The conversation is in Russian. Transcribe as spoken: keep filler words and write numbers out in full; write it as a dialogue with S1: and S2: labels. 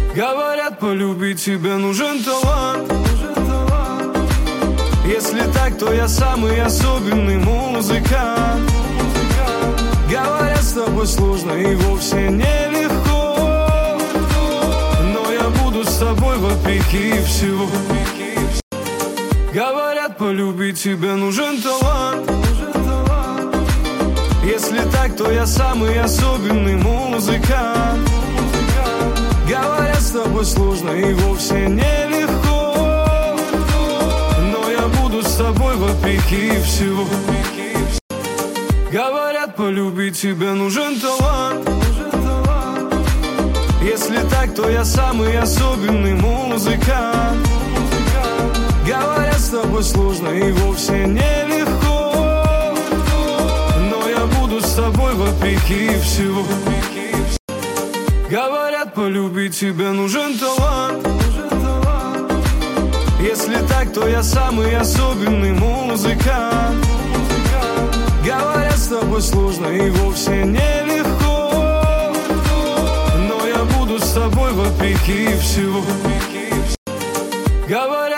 S1: Говорят, полюбить тебя нужен талант. Если так, то я самый особенный музыкант. Говорят, с тобой сложно и вовсе нелегко, но я буду с тобой вопреки всего. Говорят, полюбить тебя нужен талант. Если так, то я самый особенный музыкант. Говорят, с тобой сложно и вовсе нелегко, но я буду с тобой вопреки всего. Говорят, полюбить тебя нужен талант. Если так, то я самый особенный музыкант. Говорят, с тобой сложно и вовсе нелегко, но я буду с тобой вопреки всего. Говорят, полюбить тебя нужен талант. Если так, то я самый особенный музыкант. Говорят, с тобой сложно и вовсе нелегко, но я буду с тобой вопреки всего. Говорят,